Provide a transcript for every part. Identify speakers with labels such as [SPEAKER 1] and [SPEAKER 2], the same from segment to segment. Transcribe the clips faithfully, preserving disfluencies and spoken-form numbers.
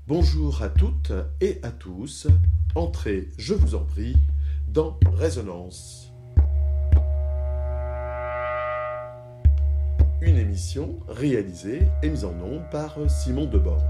[SPEAKER 1] Bonjour à toutes et à tous. Entrez, je vous en prie, dans Résonance. Une émission réalisée et mise en ondes par Simon Deborn.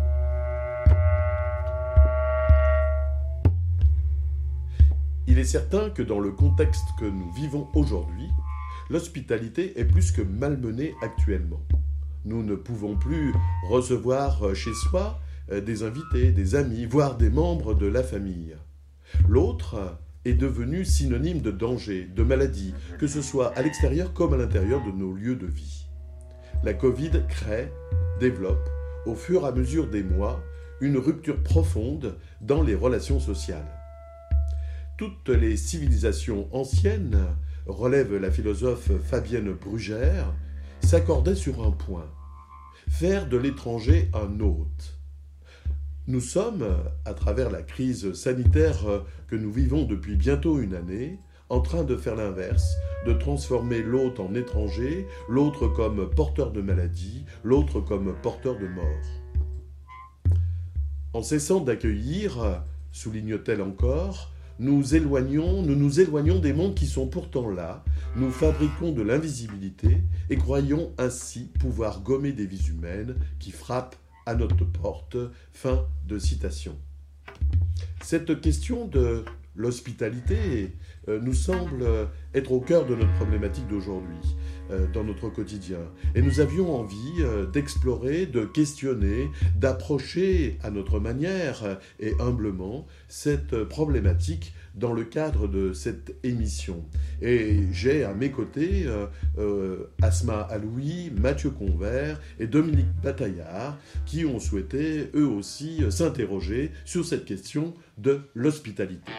[SPEAKER 1] Il est certain que dans le contexte que nous vivons aujourd'hui, l'hospitalité est plus que malmenée actuellement. Nous ne pouvons plus recevoir chez soi des invités, des amis, voire des membres de la famille. L'autre est devenu synonyme de danger, de maladie, que ce soit à l'extérieur comme à l'intérieur de nos lieux de vie. La Covid crée, développe, au fur et à mesure des mois, une rupture profonde dans les relations sociales. Toutes les civilisations anciennes, relève la philosophe Fabienne Brugère, s'accordaient sur un point, faire de l'étranger un hôte. Nous sommes, à travers la crise sanitaire que nous vivons depuis bientôt une année, en train de faire l'inverse, de transformer l'hôte en étranger, l'autre comme porteur de maladie, l'autre comme porteur de mort. En cessant d'accueillir, souligne-t-elle encore, nous éloignons, nous nous éloignons des mondes qui sont pourtant là, nous fabriquons de l'invisibilité et croyons ainsi pouvoir gommer des vies humaines qui frappent à notre porte. Fin de citation. Cette question de l'hospitalité euh, nous semble être au cœur de notre problématique d'aujourd'hui, euh, dans notre quotidien. Et nous avions envie euh, d'explorer, de questionner, d'approcher à notre manière euh, et humblement cette problématique dans le cadre de cette émission. Et j'ai à mes côtés euh, euh, Asma Aloui, Mathieu Convert et Dominique Bataillard qui ont souhaité eux aussi euh, s'interroger sur cette question de l'hospitalité.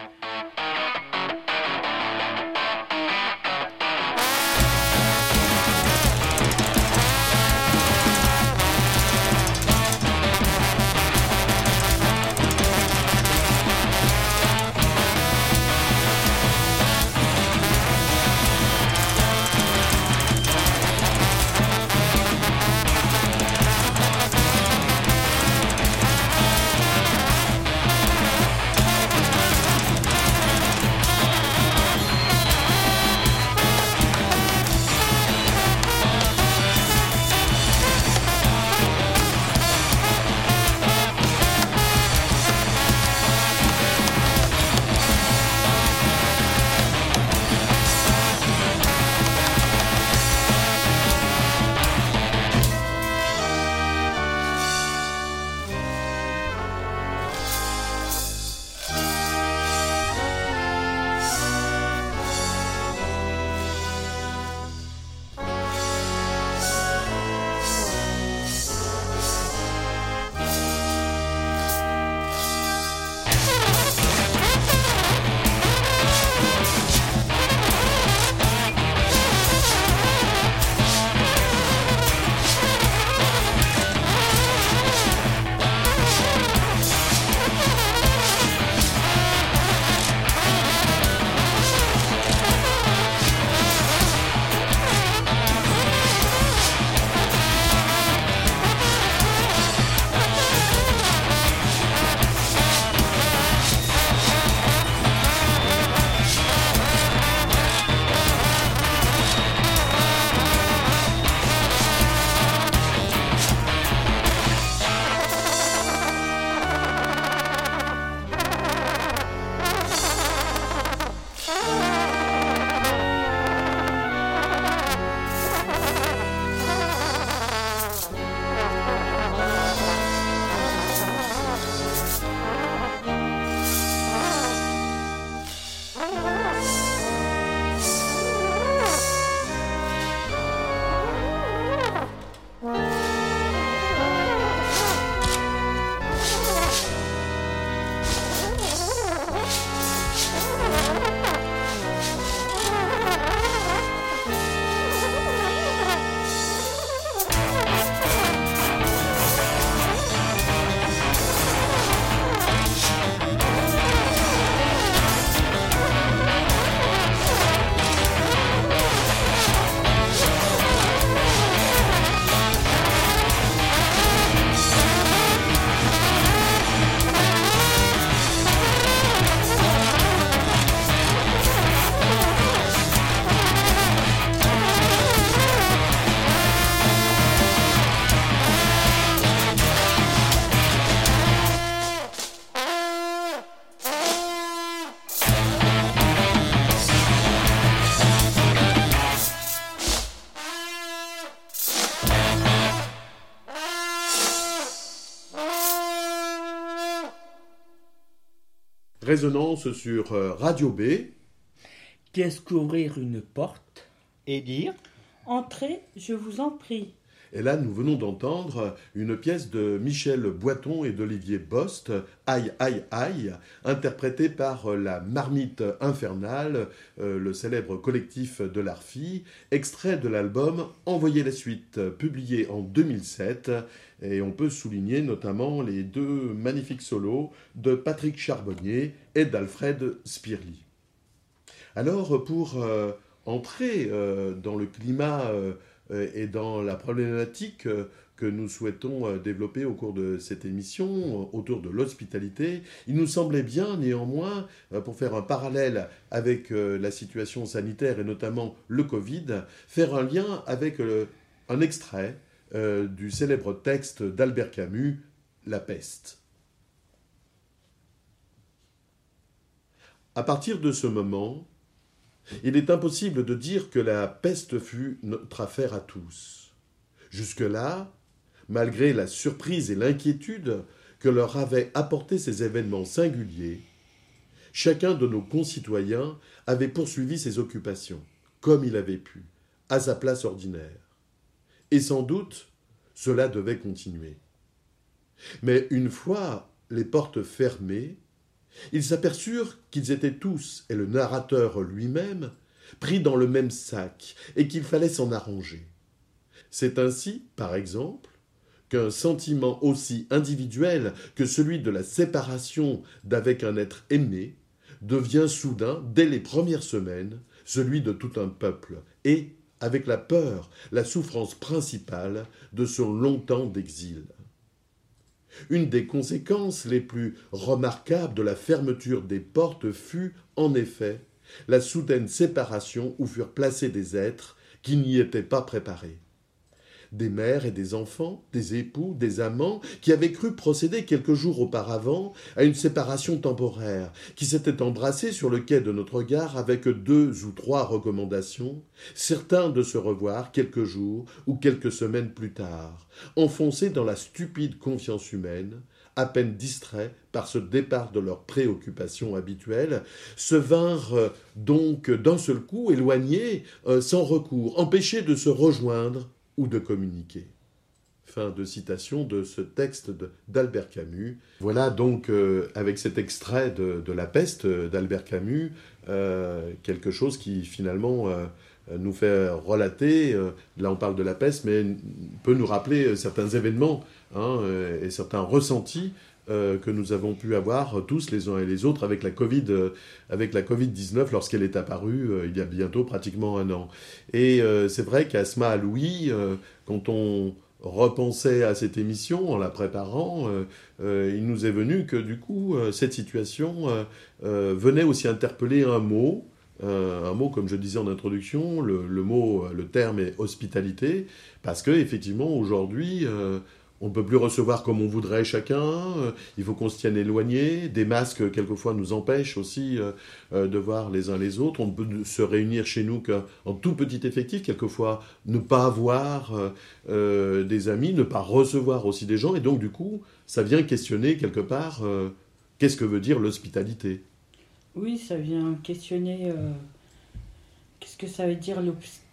[SPEAKER 1] Résonance sur Radio B.
[SPEAKER 2] Qu'est-ce qu'ouvrir une porte?
[SPEAKER 3] Et dire
[SPEAKER 4] « Entrez, je vous en prie ».
[SPEAKER 1] Et là, nous venons d'entendre une pièce de Michel Boiton et d'Olivier Bost, Aïe, aïe, aïe, interprétée par la Marmite Infernale, euh, le célèbre collectif de l'A R F I, extrait de l'album Envoyez la suite, publié en deux mille sept. Et on peut souligner notamment les deux magnifiques solos de Patrick Charbonnier et d'Alfred Spirli. Alors, pour euh, entrer euh, dans le climat euh, et dans la problématique que nous souhaitons développer au cours de cette émission autour de l'hospitalité, il nous semblait bien néanmoins, pour faire un parallèle avec la situation sanitaire et notamment le Covid, faire un lien avec un extrait du célèbre texte d'Albert Camus, La peste. À partir de ce moment, il est impossible de dire que la peste fut notre affaire à tous. Jusque-là, malgré la surprise et l'inquiétude que leur avaient apporté ces événements singuliers, chacun de nos concitoyens avait poursuivi ses occupations, comme il avait pu, à sa place ordinaire. Et sans doute, cela devait continuer. Mais une fois les portes fermées, ils s'aperçurent qu'ils étaient tous, et le narrateur lui-même, pris dans le même sac, et qu'il fallait s'en arranger. C'est ainsi, par exemple, qu'un sentiment aussi individuel que celui de la séparation d'avec un être aimé devient soudain, dès les premières semaines, celui de tout un peuple, et, avec la peur, la souffrance principale de son long temps d'exil. Une des conséquences les plus remarquables de la fermeture des portes fut, en effet, la soudaine séparation où furent placés des êtres qui n'y étaient pas préparés. Des mères et des enfants, des époux, des amants, qui avaient cru procéder quelques jours auparavant à une séparation temporaire, qui s'étaient embrassés sur le quai de notre gare avec deux ou trois recommandations, certains de se revoir quelques jours ou quelques semaines plus tard, enfoncés dans la stupide confiance humaine, à peine distraits par ce départ de leurs préoccupations habituelles, se vinrent donc d'un seul coup éloignés, euh, sans recours, empêchés de se rejoindre ou de communiquer. Fin de citation de ce texte de, d'Albert Camus. Voilà donc, euh, avec cet extrait de, de La peste d'Albert Camus, euh, quelque chose qui finalement euh, nous fait relater, euh, là on parle de la peste, mais peut nous rappeler certains événements hein, et certains ressentis euh, que nous avons pu avoir tous les uns et les autres avec la Covid, euh, avec la covid dix-neuf lorsqu'elle est apparue euh, il y a bientôt pratiquement un an. Et euh, c'est vrai qu'Asma Aloui, euh, quand on repensait à cette émission en la préparant, euh, euh, il nous est venu que du coup euh, cette situation euh, euh, venait aussi interpeller un mot, euh, un mot comme je disais en introduction, le, le mot, le terme est hospitalité, parce que effectivement aujourd'hui euh, on ne peut plus recevoir comme on voudrait chacun, euh, il faut qu'on se tienne éloigné, des masques quelquefois nous empêchent aussi euh, euh, de voir les uns les autres, on ne peut se réunir chez nous qu'en tout petit effectif, quelquefois ne pas avoir euh, euh, des amis, ne pas recevoir aussi des gens, et donc du coup ça vient questionner quelque part euh, qu'est-ce que veut dire l'hospitalité.
[SPEAKER 4] Oui, ça vient questionner euh, qu'est-ce que ça veut dire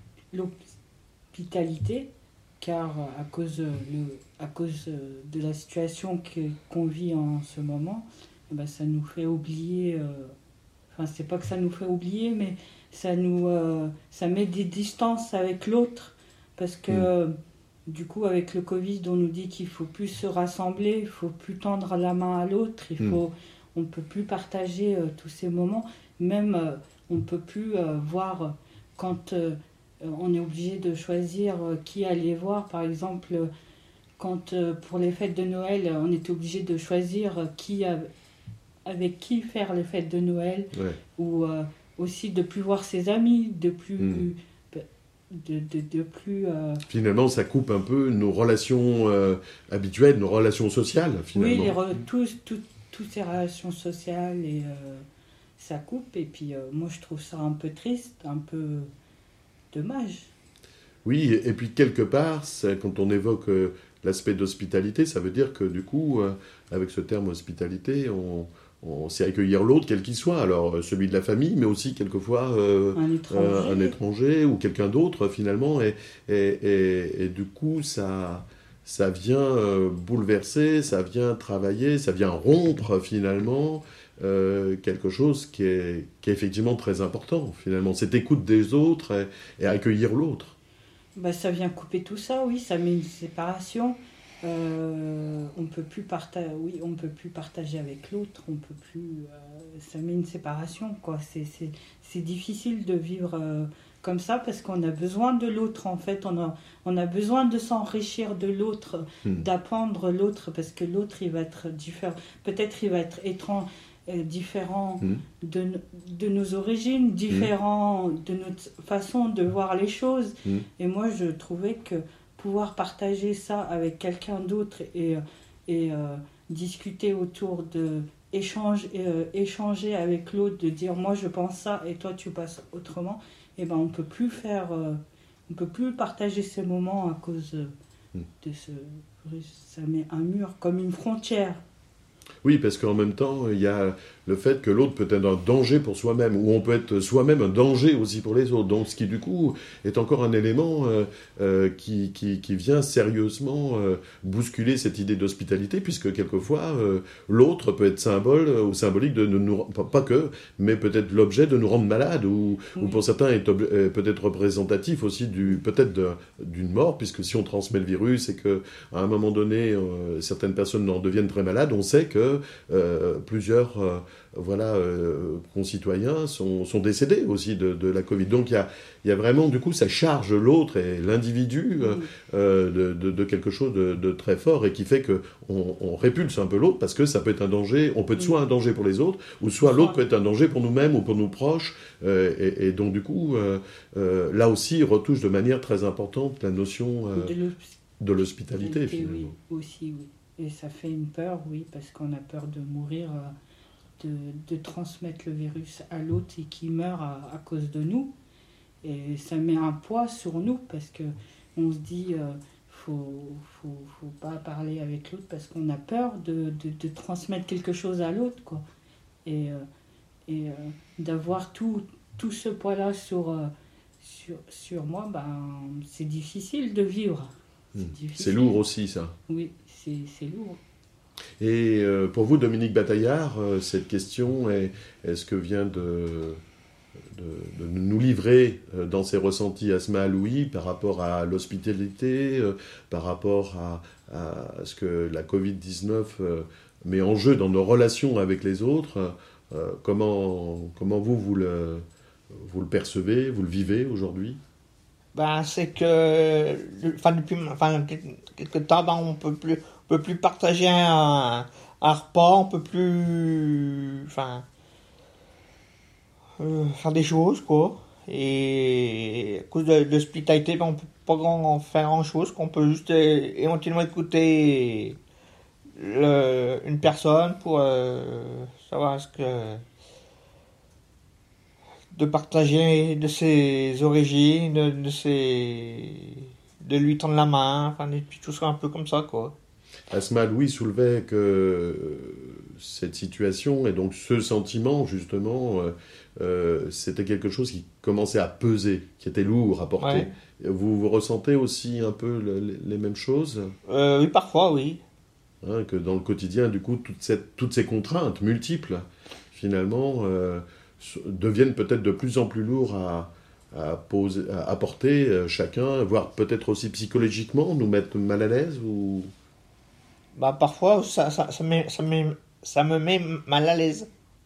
[SPEAKER 4] l'hospitalité, car à cause, le, à cause de la situation que, qu'on vit en ce moment, ben ça nous fait oublier, euh, enfin c'est pas que ça nous fait oublier, mais ça, nous, euh, ça met des distances avec l'autre, parce que mmh. euh, du coup avec le Covid on nous dit qu'il ne faut plus se rassembler, il ne faut plus tendre la main à l'autre, il faut, mmh. on ne peut plus partager euh, tous ces moments, même euh, on ne peut plus euh, voir quand... Euh, on est obligé de choisir qui aller voir. Par exemple, quand pour les fêtes de Noël, on était obligé de choisir qui, avec qui faire les fêtes de Noël,
[SPEAKER 1] ouais.
[SPEAKER 4] ou euh, aussi de plus voir ses amis, de plus...
[SPEAKER 1] Mmh.
[SPEAKER 4] De, de, de plus euh...
[SPEAKER 1] Finalement, ça coupe un peu nos relations euh, habituelles, nos relations sociales, finalement.
[SPEAKER 4] Oui, les re- tous, tout, toutes ces relations sociales, et, euh, ça coupe. Et puis, euh, moi, je trouve ça un peu triste, un peu... dommage.
[SPEAKER 1] Oui, et puis quelque part, quand on évoque euh, l'aspect d'hospitalité, ça veut dire que du coup, euh, avec ce terme hospitalité, on, on sait accueillir l'autre, quel qu'il soit, alors celui de la famille, mais aussi quelquefois euh,
[SPEAKER 4] Un étranger.
[SPEAKER 1] un, un étranger ou quelqu'un d'autre finalement, et, et, et, et du coup ça, ça vient euh, bouleverser, ça vient travailler, ça vient rompre finalement euh, quelque chose qui est, qui est effectivement très important finalement, cette écoute des autres et, et accueillir l'autre.
[SPEAKER 4] Bah, ça vient couper tout ça, oui, ça met une séparation. Euh, on peut plus partager, oui, on peut plus partager avec l'autre, on peut plus, euh, ça met une séparation, quoi. C'est, c'est, c'est difficile de vivre euh, comme ça parce qu'on a besoin de l'autre, en fait. On a, on a besoin de s'enrichir de l'autre,
[SPEAKER 1] Hmm.
[SPEAKER 4] d'apprendre l'autre, parce que l'autre, il va être différent. Peut-être il va être étrange, euh, différent
[SPEAKER 1] Hmm.
[SPEAKER 4] de, de nos origines, différent de notre façon de voir les choses.
[SPEAKER 1] Hmm.
[SPEAKER 4] Et moi, je trouvais que pouvoir partager ça avec quelqu'un d'autre et, et euh, discuter autour de échange, euh, échanger avec l'autre, de dire moi je pense ça et toi tu passes autrement, et ben on peut plus faire, euh, on peut plus partager ces moments à cause euh,
[SPEAKER 1] Mm.
[SPEAKER 4] de ce, ça met un mur comme une frontière.
[SPEAKER 1] Oui, parce qu'en même temps, il y a le fait que l'autre peut être un danger pour soi-même, ou on peut être soi-même un danger aussi pour les autres. Donc, ce qui, du coup, est encore un élément euh, euh, qui, qui, qui vient sérieusement euh, bousculer cette idée d'hospitalité, puisque quelquefois, euh, l'autre peut être symbole euh, ou symbolique de nous, pas, pas que, mais peut-être l'objet de nous rendre malades, ou,
[SPEAKER 4] Oui.
[SPEAKER 1] ou pour certains, est ob- est peut-être représentatif aussi du, peut-être de- d'une mort, puisque si on transmet le virus et qu'à un moment donné, euh, certaines personnes en deviennent très malades, on sait que Euh, plusieurs euh, voilà, euh, concitoyens sont, sont décédés aussi de, de la Covid. Donc il y a, il y a vraiment, du coup, ça charge l'autre et l'individu euh,
[SPEAKER 4] Oui.
[SPEAKER 1] euh, de, de, de quelque chose de, de très fort et qui fait qu'on on répulse un peu l'autre parce que ça peut être un danger, on peut être soit un danger pour les autres, ou soit l'autre peut être un danger pour nous-mêmes ou pour nos proches. Euh, et, et donc du coup, euh, euh, là aussi, retouche de manière très importante la notion euh,
[SPEAKER 4] De l'hosp-
[SPEAKER 1] de l'hospitalité
[SPEAKER 4] oui,
[SPEAKER 1] finalement.
[SPEAKER 4] aussi, oui. Et ça fait une peur, oui, parce qu'on a peur de mourir, euh, de, de transmettre le virus à l'autre et qu'il meurt à, à cause de nous. Et ça met un poids sur nous parce que on se dit, euh, faut, faut, faut pas parler avec l'autre parce qu'on a peur de, de, de transmettre quelque chose à l'autre, quoi. Et, euh, et euh, d'avoir tout, tout ce poids-là sur, euh, sur, sur moi, ben, c'est difficile de vivre.
[SPEAKER 1] Hmm.
[SPEAKER 4] difficile.
[SPEAKER 1] C'est lourd aussi, ça.
[SPEAKER 4] Oui, c'est, c'est lourd.
[SPEAKER 1] Et euh, pour vous, Dominique Bataillard, euh, cette question est, est-ce que vient de, de, de nous livrer euh, dans ses ressentis Asma Aloui par rapport à l'hospitalité, euh, par rapport à, à ce que la covid dix-neuf euh, met en jeu dans nos relations avec les autres, euh, comment, comment vous, vous le, vous le percevez, vous le vivez aujourd'hui ?
[SPEAKER 3] Ben, c'est que, enfin, depuis, enfin, quelque temps, ben, on peut plus, on peut plus partager un, un repas, on peut plus, enfin, euh, faire des choses, quoi. Et à cause de, de l'hospitalité, ben, on peut pas grand, faire grand chose, qu'on peut juste euh, éventuellement écouter le, une personne pour euh, savoir ce que, de partager de ses origines, de, de ses, de lui tendre la main, enfin, et puis tout ça un peu comme ça, quoi.
[SPEAKER 1] Asma Aloui soulevait que cette situation et donc ce sentiment, justement, euh, euh, c'était quelque chose qui commençait à peser, qui était lourd à porter.
[SPEAKER 3] Ouais.
[SPEAKER 1] Vous, vous ressentez aussi un peu le- les mêmes choses,
[SPEAKER 3] Euh, oui, parfois, oui.
[SPEAKER 1] hein, que dans le quotidien, du coup, toute cette, toutes ces contraintes multiples, finalement, euh, s- deviennent peut-être de plus en plus lourds à, à, poser, à apporter euh, chacun, voire peut-être aussi psychologiquement, nous mettre mal à l'aise ou...
[SPEAKER 3] Bah, parfois, ça, ça, ça, met, ça, met, ça me met mal à l'aise.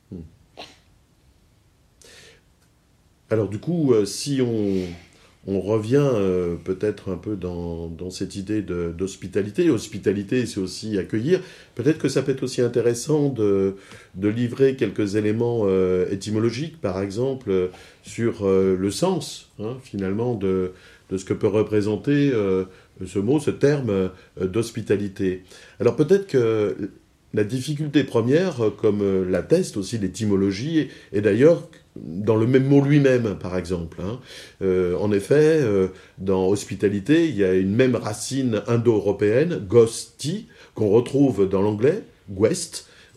[SPEAKER 1] Alors du coup, euh, si on, on revient euh, peut-être un peu dans, dans cette idée de- d'hospitalité, hospitalité c'est aussi accueillir, peut-être que ça peut être aussi intéressant de, de livrer quelques éléments euh, étymologiques, par exemple, euh, sur euh, le sens, hein, finalement, de, de ce que peut représenter euh, ce mot, ce terme euh, d'hospitalité. Alors peut-être que la difficulté première, euh, comme euh, l'atteste aussi l'étymologie, est d'ailleurs dans le même mot lui-même, par exemple. Hein. Euh, en effet, euh, dans hospitalité, il y a une même racine indo-européenne, gosti, qu'on retrouve dans l'anglais, guest,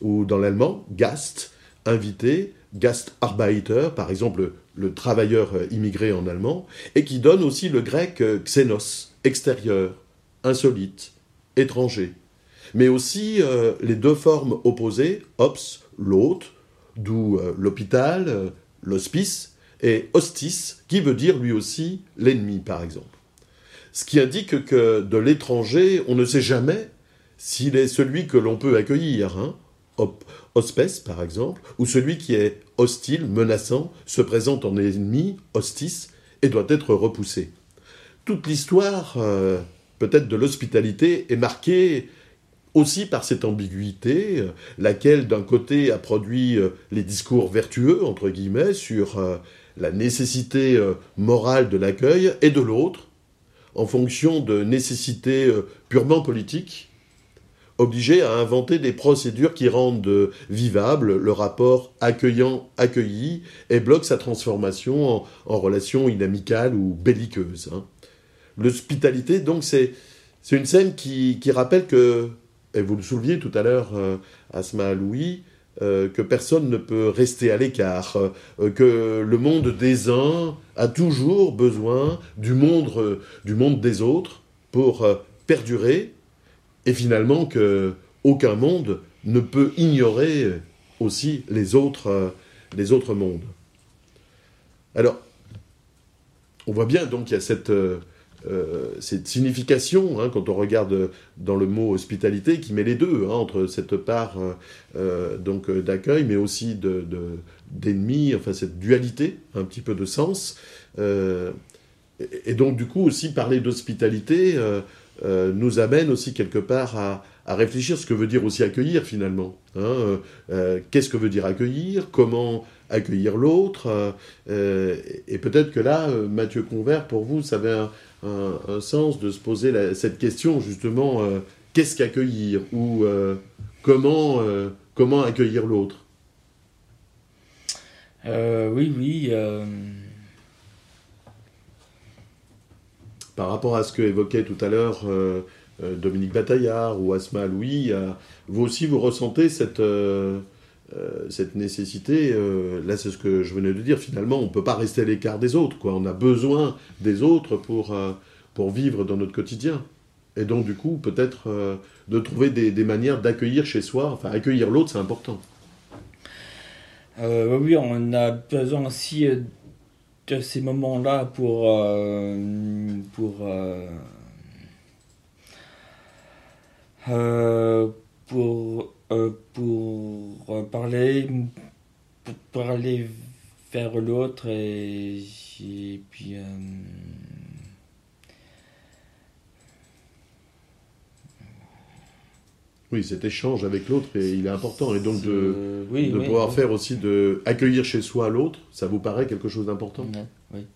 [SPEAKER 1] ou dans l'allemand, Gast, invité, Gastarbeiter, par exemple le, le travailleur immigré en allemand, et qui donne aussi le grec xénos, extérieur, insolite, étranger. Mais aussi euh, les deux formes opposées, ops, l'hôte, d'où euh, l'hôpital, euh, l'hospice, et hostis, qui veut dire lui aussi l'ennemi, par exemple. Ce qui indique que de l'étranger, on ne sait jamais s'il est celui que l'on peut accueillir, hein, hospes, par exemple, ou celui qui est hostile, menaçant, se présente en ennemi, hostis, et doit être repoussé. Toute l'histoire, euh, peut-être de l'hospitalité, est marquée aussi par cette ambiguïté, euh, laquelle d'un côté a produit euh, les discours vertueux, entre guillemets, sur euh, la nécessité euh, morale de l'accueil, et de l'autre, en fonction de nécessités euh, purement politiques, obligé à inventer des procédures qui rendent euh, vivable le rapport accueillant-accueilli et bloquent sa transformation en, en relation inamicale ou belliqueuse. Hein. L'hospitalité, donc, c'est, c'est une scène qui, qui rappelle que, et vous le souleviez tout à l'heure, euh, Asma Louis, euh, que personne ne peut rester à l'écart, euh, que le monde des uns a toujours besoin du monde, euh, du monde des autres pour euh, perdurer, et finalement qu'aucun monde ne peut ignorer aussi les autres, euh, les autres mondes. Alors, on voit bien donc qu'il y a cette, euh, cette signification, hein, quand on regarde dans le mot hospitalité, qui met les deux, hein, entre cette part euh, donc, d'accueil, mais aussi de, de, d'ennemi, enfin cette dualité, un petit peu de sens. Euh, et donc, du coup, aussi parler d'hospitalité euh, euh, nous amène aussi quelque part à, à réfléchir ce que veut dire aussi accueillir, finalement. Hein, euh, qu'est-ce que veut dire accueillir ? Comment accueillir l'autre ? euh, Et peut-être que là, Mathieu Convert, pour vous, ça avait un, un, un sens de se poser la, cette question, justement, euh, qu'est-ce qu'accueillir ? Ou euh, comment, euh, comment accueillir l'autre ?
[SPEAKER 2] euh, Oui, oui. Euh...
[SPEAKER 1] Par rapport à ce que évoquait tout à l'heure euh, euh, Dominique Bataillard ou Asma Louis, euh, vous aussi vous ressentez cette, euh, euh, cette nécessité, euh, là c'est ce que je venais de dire, finalement on ne peut pas rester à l'écart des autres, quoi. On a besoin des autres pour, euh, pour vivre dans notre quotidien. Et donc du coup peut-être euh, de trouver des, des manières d'accueillir chez soi, enfin accueillir l'autre c'est important.
[SPEAKER 2] Euh, oui, on a besoin aussi euh, de ces moments-là pour euh, pour euh, euh, pour euh, pour parler pour parler vers l'autre et, et puis euh,
[SPEAKER 1] oui, cet échange avec l'autre, et il est important. Et donc de,
[SPEAKER 2] euh, oui,
[SPEAKER 1] de
[SPEAKER 2] oui,
[SPEAKER 1] pouvoir
[SPEAKER 2] oui.
[SPEAKER 1] faire aussi de accueillir chez soi l'autre, ça vous paraît quelque chose d'important ?
[SPEAKER 2] Ouais, oui.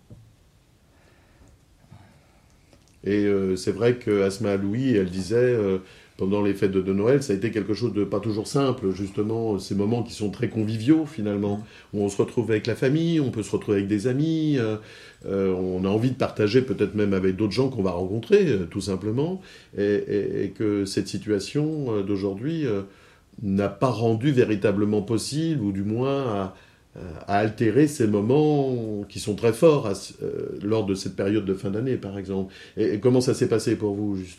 [SPEAKER 1] Et euh, c'est vrai qu'Asma Louis, elle disait, euh, pendant les fêtes de, de Noël, ça a été quelque chose de pas toujours simple, justement, ces moments qui sont très conviviaux, finalement, où on se retrouve avec la famille, on peut se retrouver avec des amis, euh, euh, on a envie de partager peut-être même avec d'autres gens qu'on va rencontrer, euh, tout simplement, et, et, et que cette situation euh, d'aujourd'hui euh, n'a pas rendu véritablement possible, ou du moins à, à altérer ces moments qui sont très forts à, euh, lors de cette période de fin d'année, par exemple. Et, et comment ça s'est passé pour vous, justement ?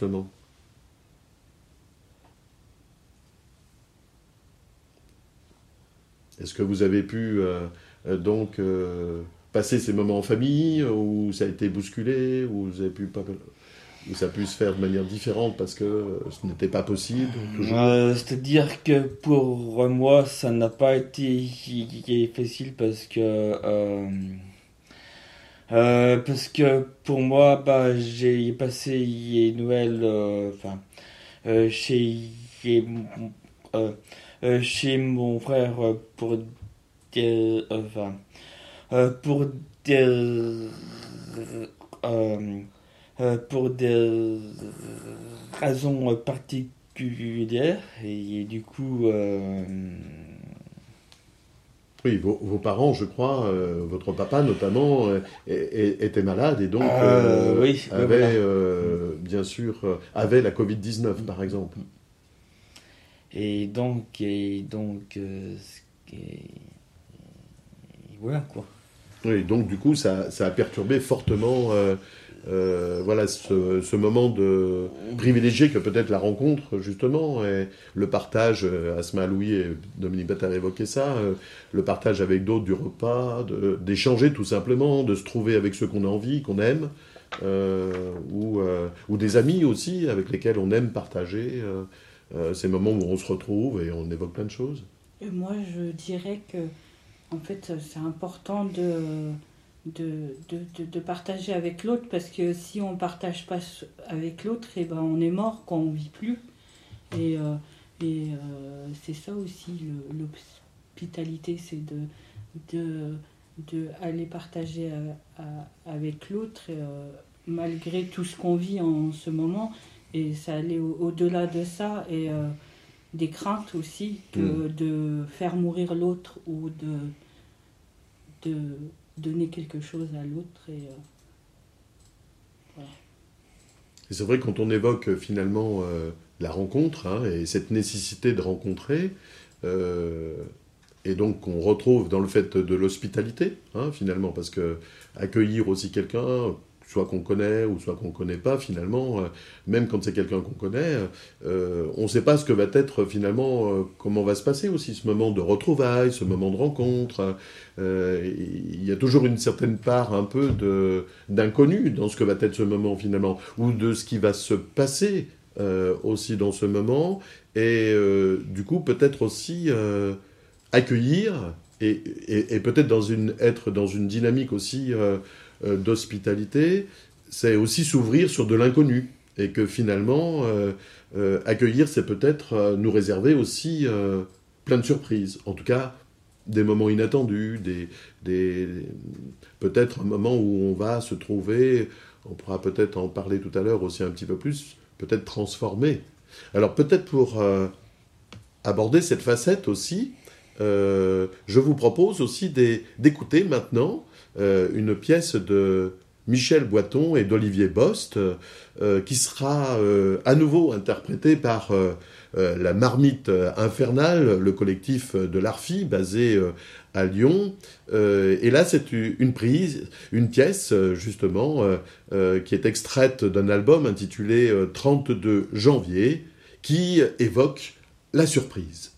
[SPEAKER 1] Est-ce que vous avez pu euh, euh, donc euh, passer ces moments en famille, où ça a été bousculé, où vous avez pu pas, où ça a pu se faire de manière différente parce que euh, ce n'était pas possible toujours ?
[SPEAKER 2] Euh, c'est-à-dire que pour moi, ça n'a pas été facile parce que euh, euh, parce que pour moi, bah, j'ai passé Noël, euh, enfin, euh, chez euh, euh, chez mon frère pour des, euh, enfin, euh, pour des euh, euh, pour des raisons particulières et, et du coup euh...
[SPEAKER 1] oui, vos, vos parents, je crois, euh, votre papa notamment, euh, était malade et donc
[SPEAKER 2] euh,
[SPEAKER 1] euh,
[SPEAKER 2] oui,
[SPEAKER 1] avait,
[SPEAKER 2] voilà.
[SPEAKER 1] euh, bien sûr, euh, avait la covid dix-neuf, par exemple.
[SPEAKER 2] et donc, et donc euh, et, et voilà quoi.
[SPEAKER 1] Oui, donc du coup, ça, ça a perturbé fortement euh, euh, voilà, ce, ce moment de privilégié que peut-être la rencontre, justement, et le partage, euh, Asma Louis et Dominique Battard évoquaient ça, euh, le partage avec d'autres du repas, de, d'échanger tout simplement, de se trouver avec ceux qu'on a envie, qu'on aime, euh, ou, euh, ou des amis aussi avec lesquels on aime partager euh, euh, ces moments où on se retrouve et on évoque plein de choses.
[SPEAKER 4] Et moi, je dirais que en fait, c'est important de, de, de, de, de partager avec l'autre parce que si on ne partage pas avec l'autre, et ben on est mort quand on ne vit plus. Et, euh, et euh, c'est ça aussi le, l'hospitalité, c'est de, de, de aller partager à, à, avec l'autre euh, malgré tout ce qu'on vit en ce moment. Et ça allait au, au-delà de ça. Et, euh, des craintes aussi que mmh. de faire mourir l'autre ou de, de donner quelque chose à l'autre. Et, euh, voilà.
[SPEAKER 1] Et c'est vrai que quand on évoque finalement euh, la rencontre hein, et cette nécessité de rencontrer, euh, et donc qu'on retrouve dans le fait de l'hospitalité, hein, finalement, parce que accueillir aussi quelqu'un, soit qu'on connaît ou soit qu'on ne connaît pas, finalement, euh, même quand c'est quelqu'un qu'on connaît, euh, on ne sait pas ce que va être finalement, euh, comment va se passer aussi ce moment de retrouvailles, ce moment de rencontre. Euh, il y a toujours une certaine part un peu de, d'inconnu dans ce que va être ce moment finalement, ou de ce qui va se passer euh, aussi dans ce moment, et euh, du coup peut-être aussi euh, accueillir, et, et, et peut-être dans une, être dans une dynamique aussi... Euh, d'hospitalité, c'est aussi s'ouvrir sur de l'inconnu. Et que finalement, euh, euh, accueillir, c'est peut-être euh, nous réserver aussi euh, plein de surprises. En tout cas, des moments inattendus, des, des, peut-être un moment où on va se trouver, on pourra peut-être en parler tout à l'heure aussi un petit peu plus, peut-être transformé. Alors peut-être pour euh, aborder cette facette aussi, euh, je vous propose aussi des, d'écouter maintenant Euh, une pièce de Michel Boiton et d'Olivier Bost euh, qui sera euh, à nouveau interprétée par euh, euh, la Marmite Infernale, le collectif de l'A R F I basé euh, à Lyon. Euh, et là, c'est une prise, une pièce justement euh, euh, qui est extraite d'un album intitulé euh, trente-deux janvier qui évoque la surprise.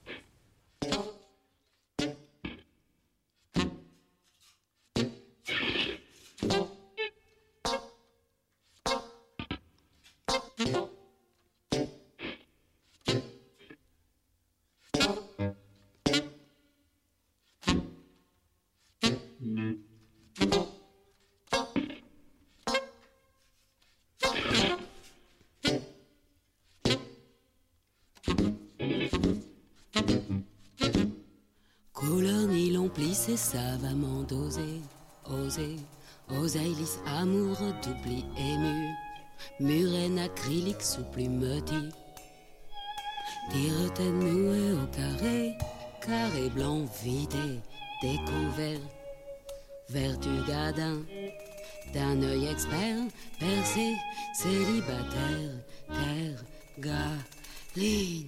[SPEAKER 5] C'est savamment dosé, osé, oseille lisse, amour, doubli ému, murène acrylique sous plumetis, tire tête nouée au carré, carré blanc vidé, découvert, vertu d'Adam, d'un œil expert, percé, célibataire, terre, galine.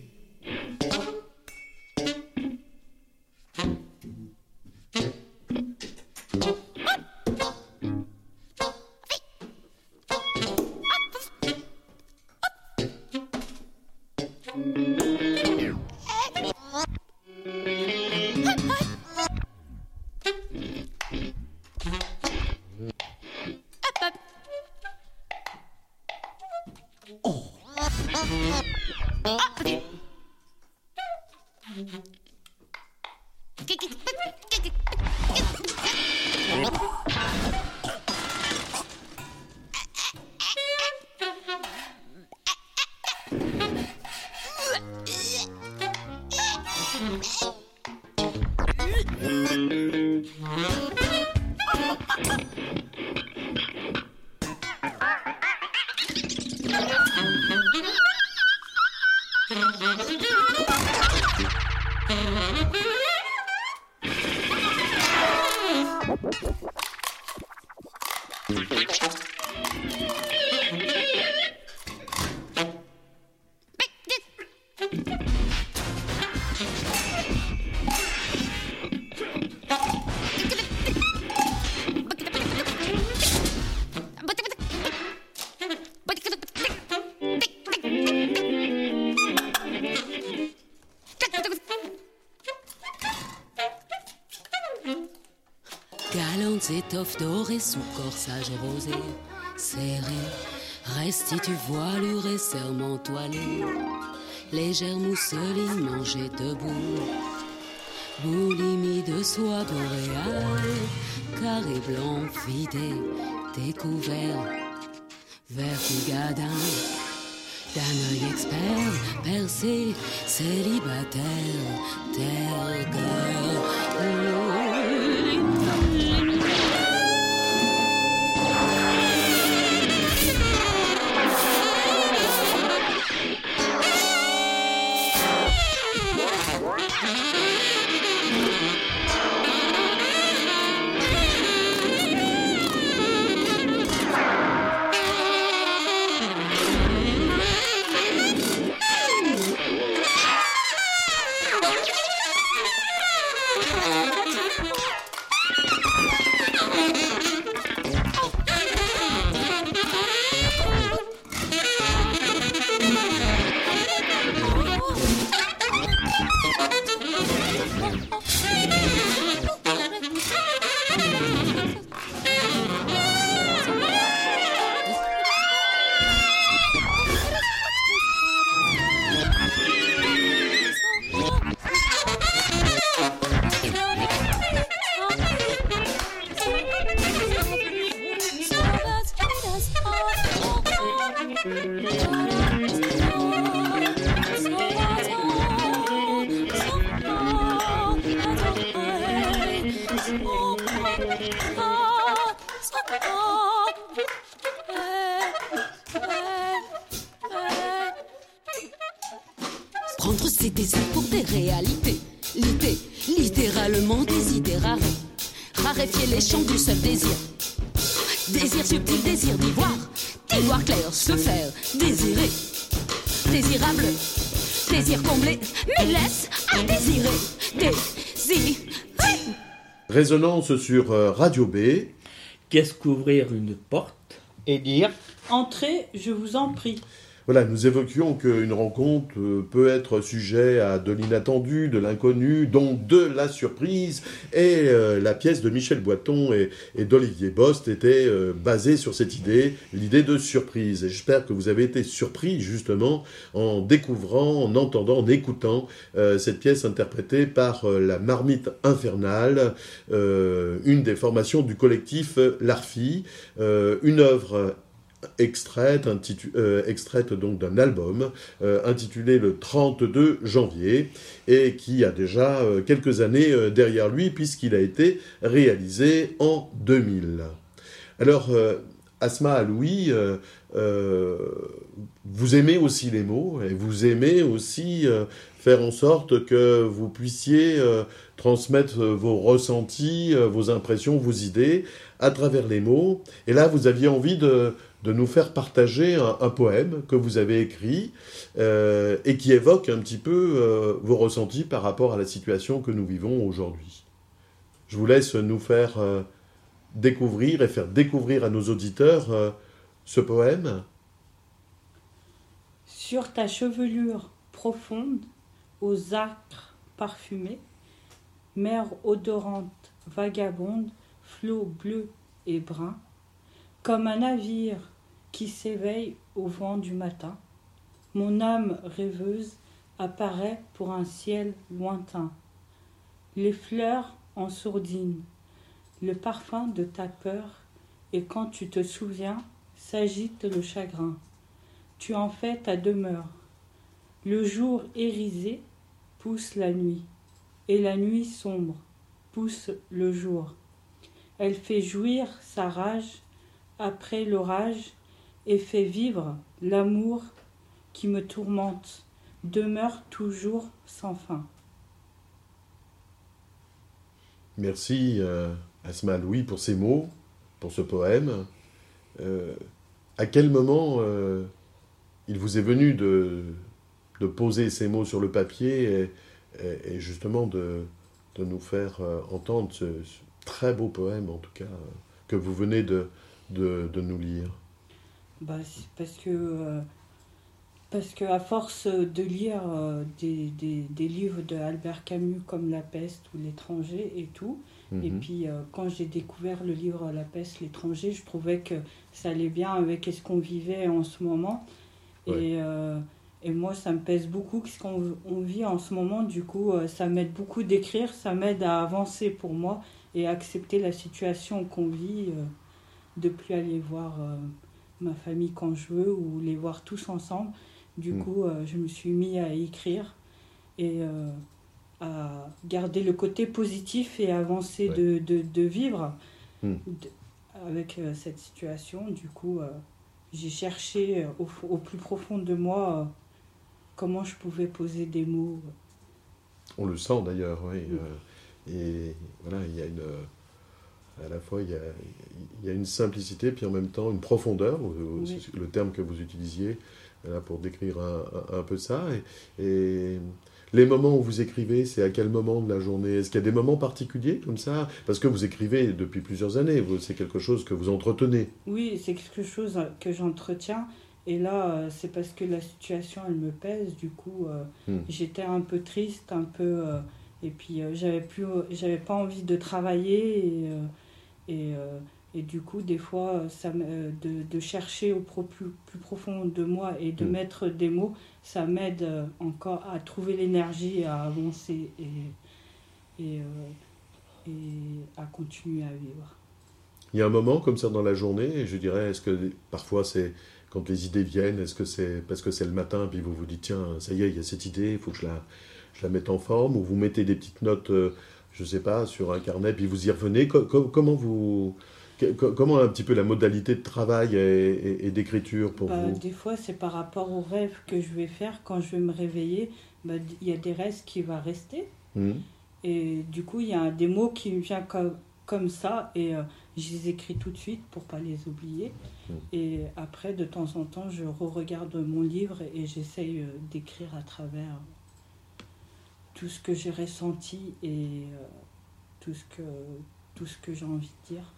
[SPEAKER 5] galantes étoffes dorées sous corsage rosé, serré, restitue voilure et serment toilé, légère mousseline mangée debout, boulimie de soie boréale, carré blanc vidé, découvert, vertigadin, d'un œil expert, percé, célibataire, terre-cœur. Prendre ses désirs pour des réalités, l'idée, littéralement désidérare, raréfier les champs du seul désir. Désir subtil, désir d'ivoire, d'ivoire clair, se faire désirer. Désirable, désir comblé, mais laisse à désirer. Désirer.
[SPEAKER 1] Résonance sur Radio B.
[SPEAKER 2] Qu'est-ce qu'ouvrir une porte?
[SPEAKER 3] Et dire
[SPEAKER 4] Entrez, je vous en prie.
[SPEAKER 1] Voilà, nous évoquions qu'une rencontre peut être sujet à de l'inattendu, de l'inconnu, donc de la surprise. Et euh, la pièce de Michel Boiton et, et d'Olivier Bost était euh, basée sur cette idée, l'idée de surprise. Et j'espère que vous avez été surpris justement en découvrant, en entendant, en écoutant euh, cette pièce interprétée par euh, la Marmite Infernale, euh, une des formations du collectif L'Arfi, euh, une œuvre extraite, intitu- euh, extraite donc d'un album euh, intitulé le trente-deux janvier et qui a déjà euh, quelques années euh, derrière lui puisqu'il a été réalisé en deux mille. Alors, euh, Asma Aloui, euh, euh, vous aimez aussi les mots et vous aimez aussi euh, faire en sorte que vous puissiez euh, transmettre vos ressentis, euh, vos impressions, vos idées à travers les mots. Et là, vous aviez envie de de nous faire partager un, un poème que vous avez écrit euh, et qui évoque un petit peu euh, vos ressentis par rapport à la situation que nous vivons aujourd'hui. Je vous laisse nous faire euh, découvrir et faire découvrir à nos auditeurs euh, ce poème.
[SPEAKER 4] Sur ta chevelure profonde, aux acres parfumés, mer odorante, vagabonde, flots bleus et bruns, comme un navire qui s'éveille au vent du matin, mon âme rêveuse apparaît pour un ciel lointain. Les fleurs en sourdine, le parfum de ta peur, et quand tu te souviens, s'agite le chagrin. Tu en fais ta demeure. Le jour irisé pousse la nuit, et la nuit sombre pousse le jour. Elle fait jouir sa rage après l'orage, et fait vivre l'amour qui me tourmente, demeure toujours sans fin.
[SPEAKER 1] Merci euh, Asma Aloui pour ces mots, pour ce poème. Euh, à quel moment euh, il vous est venu de, de poser ces mots sur le papier et, et, et justement de, de nous faire euh, entendre ce, ce très beau poème, en tout cas, euh, que vous venez de, de, de nous lire?
[SPEAKER 4] Bah, c'est parce que euh, parce que à force de lire euh, des, des, des livres de Albert Camus comme La Peste ou L'étranger et tout,
[SPEAKER 1] Mmh.
[SPEAKER 4] Et puis, euh, quand j'ai découvert le livre La peste, l'étranger, je trouvais que ça allait bien avec ce qu'on vivait en ce moment.
[SPEAKER 1] Ouais.
[SPEAKER 4] Et, euh, et moi, ça me pèse beaucoup ce qu'on on vit en ce moment. Du coup, euh, ça m'aide beaucoup d'écrire, ça m'aide à avancer pour moi et à accepter la situation qu'on vit, euh, de plus aller voir euh, ma famille quand je veux ou les voir tous ensemble. Du
[SPEAKER 1] Mmh.
[SPEAKER 4] coup, euh, je me suis mis à écrire et euh, à garder le côté positif et avancer
[SPEAKER 1] Ouais.
[SPEAKER 4] de, de, de vivre
[SPEAKER 1] Mmh.
[SPEAKER 4] de- avec euh, cette situation. Du coup, euh, j'ai cherché euh, au, au plus profond de moi euh, comment je pouvais poser des mots.
[SPEAKER 1] On le sent d'ailleurs, oui. euh, et voilà, il y a une. À la fois, il y a, il y a une simplicité, puis en même temps une profondeur, euh,
[SPEAKER 4] Oui.
[SPEAKER 1] c'est le terme que vous utilisiez là, pour décrire un, un- un peu ça. Et, et les moments où vous écrivez, c'est à quel moment de la journée? Est-ce qu'il y a des moments particuliers comme ça? Parce que vous écrivez depuis plusieurs années, vous- c'est quelque chose que vous entretenez.
[SPEAKER 4] Oui, c'est quelque chose que j'entretiens. Et là, euh, c'est parce que la situation, elle me pèse. Du coup, euh,
[SPEAKER 1] Hmm.
[SPEAKER 4] j'étais un peu triste, un peu... euh, et puis, euh, j'avais plus, j'avais pas envie de travailler. Et, euh, et, euh, et du coup, des fois, euh, ça, m- euh, de, de chercher au pro- plus, plus profond de moi et de
[SPEAKER 1] Hmm.
[SPEAKER 4] mettre des mots, ça m'aide euh, encore à trouver l'énergie, à avancer et, et, euh, et à continuer à vivre.
[SPEAKER 1] Il y a un moment comme ça dans la journée, et je dirais, est-ce que parfois c'est quand les idées viennent, est-ce que c'est parce que c'est le matin, puis vous vous dites, tiens, ça y est, il y a cette idée, il faut que je la, je la mette en forme, ou vous mettez des petites notes, euh, je sais pas, sur un carnet, puis vous y revenez. Co- co- comment vous, que- co- comment un petit peu la modalité de travail et, et- et d'écriture pour
[SPEAKER 4] Bah,
[SPEAKER 1] vous?
[SPEAKER 4] des fois, c'est par rapport aux rêves que je vais faire. Quand je vais me réveiller, bah, d- il y a des rêves qui vont rester.
[SPEAKER 1] Hmm.
[SPEAKER 4] Et du coup, il y a des mots qui me viennent comme, comme ça. Et euh, je les écris tout de suite pour pas les oublier.
[SPEAKER 1] Mm.
[SPEAKER 4] Et après, de temps en temps, je re-regarde mon livre et j'essaye euh, d'écrire à travers tout ce que j'ai ressenti et euh, tout ce que, tout ce que j'ai envie de dire.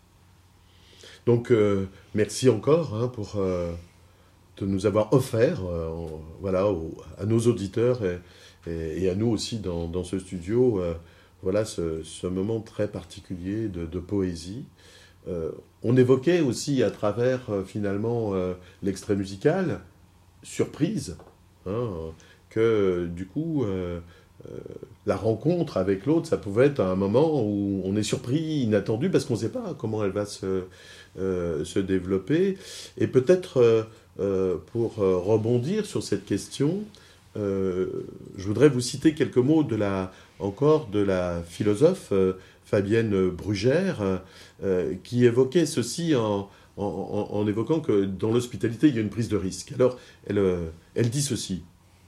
[SPEAKER 1] Donc, euh, merci encore hein, pour euh, de nous avoir offert, euh, en- voilà, au- à nos auditeurs et, et- et à nous aussi dans, dans ce studio, euh, voilà, ce, ce moment très particulier de, de poésie. Euh, on évoquait aussi à travers euh, finalement euh, l'extrait musical, surprise, hein, euh, que du coup euh, euh, la rencontre avec l'autre, ça pouvait être un moment où on est surpris, inattendu, parce qu'on ne sait pas comment elle va se, euh, se développer. Et peut-être euh, euh, pour euh, rebondir sur cette question, euh, je voudrais vous citer quelques mots de la, encore de la philosophe euh, Fabienne Brugère, euh, qui évoquait ceci en, en, en- en évoquant que dans l'hospitalité, il y a une prise de risque. Alors, elle, euh, elle dit ceci.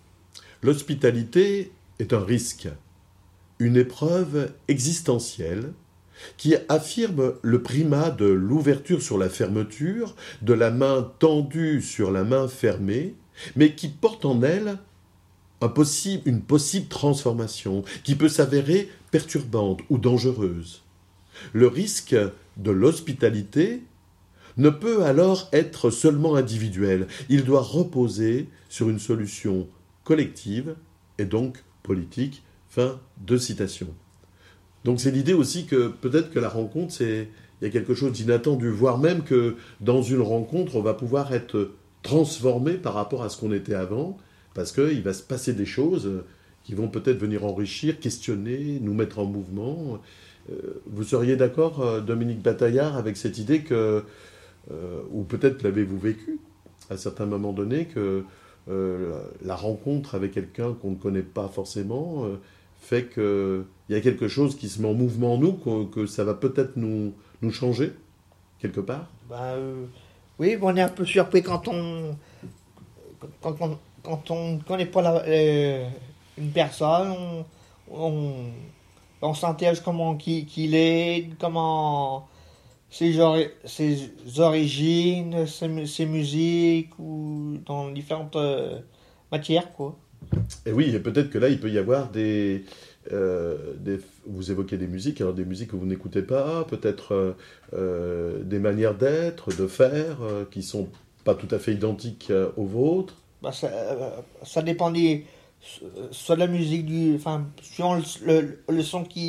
[SPEAKER 1] L'hospitalité est un risque, une épreuve existentielle qui affirme le primat de l'ouverture sur la fermeture, de la main tendue sur la main fermée, mais qui porte en elle un possible, une possible transformation qui peut s'avérer perturbante ou dangereuse. Le risque de l'hospitalité ne peut alors être seulement individuel, il doit reposer sur une solution collective et donc politique. Fin de citation. Donc c'est l'idée aussi que peut-être que la rencontre, c'est, il y a quelque chose d'inattendu, voire même que dans une rencontre, on va pouvoir être transformé par rapport à ce qu'on était avant, parce qu'il va se passer des choses qui vont peut-être venir enrichir, questionner, nous mettre en mouvement. Euh, vous seriez d'accord, euh, Dominique Bataillard, avec cette idée que, euh, ou peut-être l'avez-vous vécu à certains moments donnés, que euh, la rencontre avec quelqu'un qu'on ne connaît pas forcément euh, fait qu'il y a quelque chose qui se met en mouvement en nous, que, que ça va peut-être nous, nous changer, quelque part?
[SPEAKER 3] Bah, euh, oui, on est un peu surpris quand on quand, quand, quand on ne connaît pas la, euh, une personne, on, on, on s'intéresse comment qui qu'il est, comment ses, ori- ses origines, ses, ses musiques ou dans différentes euh, matières quoi.
[SPEAKER 1] Et oui, et peut-être que là, il peut y avoir des, euh, des... Vous évoquez des musiques, alors des musiques que vous n'écoutez pas, peut-être euh, euh, des manières d'être, de faire, euh, qui sont pas tout à fait identiques euh, aux vôtres.
[SPEAKER 3] Bah, ça, euh, ça dépend des, soit de la musique, du, enfin, suivant le, le, le son qui, qui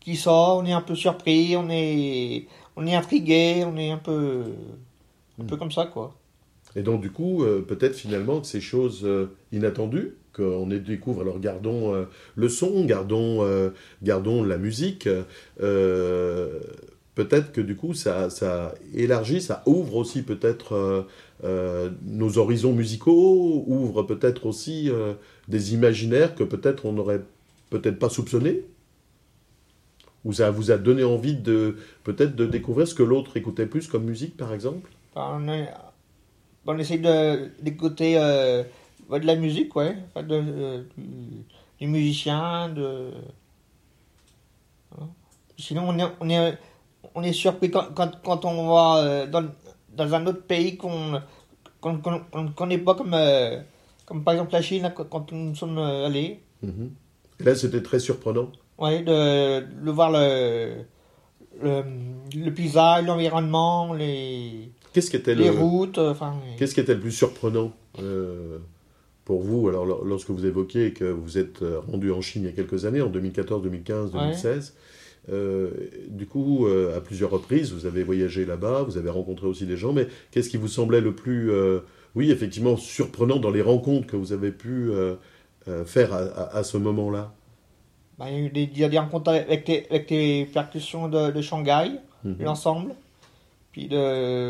[SPEAKER 3] qui sort, on est un peu surpris, on est, on est intrigué, on est un peu, un peu comme ça, quoi.
[SPEAKER 1] Et donc, du coup, euh, peut-être finalement que ces choses euh, inattendues, qu'on découvre, alors gardons euh, le son, gardons, euh, gardons la musique, euh, peut-être que du coup, ça, ça élargit, ça ouvre aussi peut-être euh, euh, nos horizons musicaux, ouvre peut-être aussi euh, des imaginaires que peut-être on n'aurait peut-être pas soupçonnés. Ou ça vous a donné envie de peut-être de découvrir ce que l'autre écoutait plus comme musique, par exemple?
[SPEAKER 3] Enfin, on, est- on essaye de, d'écouter euh, de la musique, ouais, enfin, de, de- du, du musicien, de... Voilà. Sinon, on est, on est, on est surpris quand, quand, quand on va euh, dans, dans un autre pays qu'on qu'on qu'on- qu'on ne connaît pas, comme, euh, comme par exemple la Chine, là, quand quand nous sommes euh, allés.
[SPEAKER 1] Mhm. Et là, c'était très surprenant.
[SPEAKER 3] Ouais, de, de voir le, le, le paysage, l'environnement, les,
[SPEAKER 1] Qu'est-ce qui était
[SPEAKER 3] les
[SPEAKER 1] le,
[SPEAKER 3] routes, euh, enfin... les-
[SPEAKER 1] qu'est-ce qui était le plus surprenant euh, pour vous, alors lor- lorsque vous évoquiez que vous êtes euh, rendu en Chine il y a quelques années, en deux mille quatorze, deux mille quinze, deux mille seize, euh, du coup, euh, à plusieurs reprises, vous avez voyagé là-bas, vous avez rencontré aussi des gens, mais qu'est-ce qui vous semblait le plus, euh, oui, effectivement, surprenant dans les rencontres que vous avez pu euh, euh, faire à, à- à ce moment-là?
[SPEAKER 3] Bah, il y a eu des, il y a des rencontres avec les, avec les percussions de, de Shanghai,
[SPEAKER 1] Mhm.
[SPEAKER 3] l'ensemble, puis de,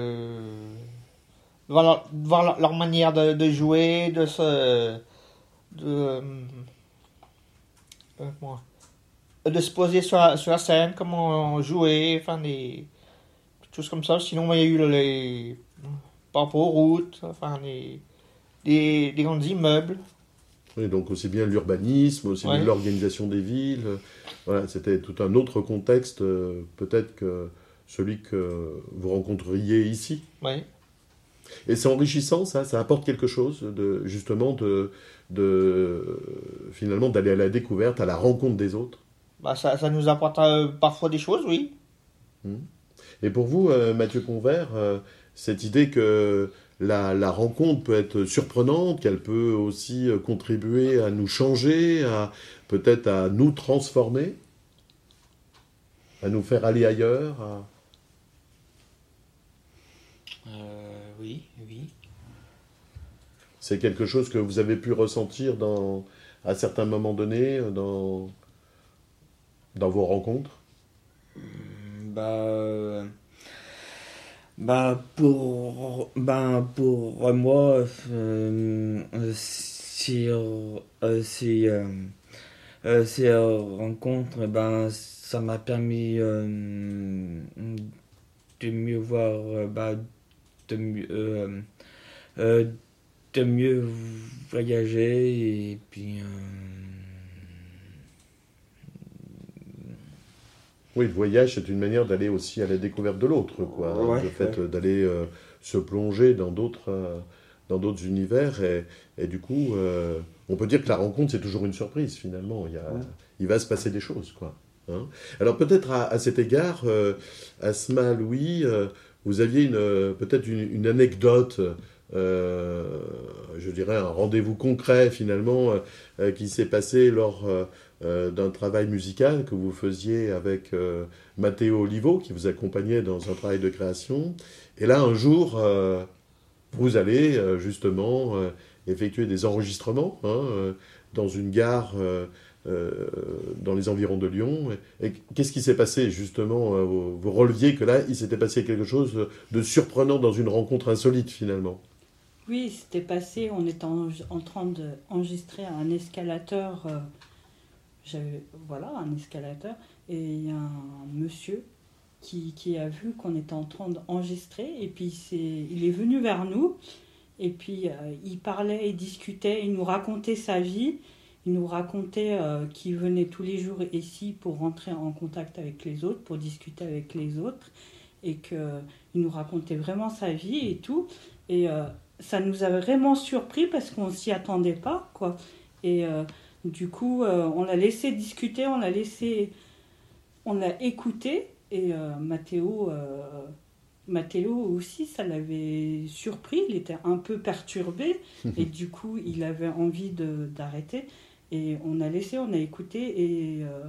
[SPEAKER 3] de voir, leur, de voir leur, leur manière de, de jouer, de se... de, euh, comment- de se poser sur la, sur la scène, comment jouer, enfin des choses comme ça. Sinon, il y a eu les... par rapport aux routes, enfin des, des, des grands immeubles.
[SPEAKER 1] Oui, donc aussi bien l'urbanisme, aussi bien
[SPEAKER 3] Ouais.
[SPEAKER 1] l'organisation des villes. euh, Voilà, c'était tout un autre contexte, euh, peut-être que celui que vous rencontreriez ici.
[SPEAKER 3] Ouais.
[SPEAKER 1] Et c'est enrichissant, ça, ça apporte quelque chose, de, justement, de, de finalement d'aller à la découverte, à la rencontre des autres.
[SPEAKER 3] Bah, ça, ça nous apporte euh, parfois des choses, oui.
[SPEAKER 1] Et pour vous, euh, Mathieu Convert, euh, cette idée que la, la rencontre peut être surprenante, qu'elle peut aussi euh, contribuer à nous changer, à peut-être à nous transformer, à nous faire aller ailleurs. à-
[SPEAKER 2] Euh, oui, oui.
[SPEAKER 1] C'est quelque chose que vous avez pu ressentir dans, à certains moments donnés euh, dans, dans vos rencontres.
[SPEAKER 2] Bah, euh, bah pour, bah pour moi, euh, ces, euh, ces, euh, euh, ces rencontres, ben, ça m'a permis euh, de mieux voir, euh, bah, de mieux, euh, euh, de mieux voyager et puis. euh,
[SPEAKER 1] Oui, le voyage, c'est une manière d'aller aussi à la découverte de l'autre, quoi.
[SPEAKER 2] Ouais,
[SPEAKER 1] le fait
[SPEAKER 2] ouais.
[SPEAKER 1] d'aller euh, se plonger dans d'autres euh, dans d'autres univers. Et, et du coup, euh, on peut dire que la rencontre, c'est toujours une surprise, finalement. Il, y a,
[SPEAKER 2] Ouais.
[SPEAKER 1] il va se passer des choses, quoi. Hein. Alors peut-être à, à cet égard, euh, Asma, Louis, euh, vous aviez une, euh, peut-être une, une anecdote, euh, je dirais un rendez-vous concret, finalement, euh, euh, qui s'est passé lors... euh, euh, d'un travail musical que vous faisiez avec euh, Matteo Olivo, qui vous accompagnait dans un travail de création. Et là, un jour, euh, vous allez euh, justement euh, effectuer des enregistrements hein, euh, dans une gare euh, euh, dans les environs de Lyon. Et, et qu'est-ce qui s'est passé justement euh, vous, vous releviez que là, il s'était passé quelque chose de surprenant dans une rencontre insolite finalement.
[SPEAKER 4] Oui, c'était passé, on était en, en train d'enregistrer un escalateur, euh, j'avais, voilà, un escalateur, et il y a un monsieur qui, qui a vu qu'on était en train d'enregistrer, et puis c'est, il est venu vers nous, et puis euh, il parlait, il discutait, il nous racontait sa vie, il nous racontait euh, qu'il venait tous les jours ici pour rentrer en contact avec les autres, pour discuter avec les autres, et qu'il nous racontait vraiment sa vie et tout, et... Euh, ça nous a vraiment surpris parce qu'on s'y attendait pas, quoi. Et euh, du coup, euh, on l'a laissé discuter, on l'a laissé, on l'a écouté. Et euh, Matteo, euh, Matteo aussi, ça l'avait surpris. Il était un peu perturbé et du coup, il avait envie de, d'arrêter. Et on a laissé, on a écouté et euh,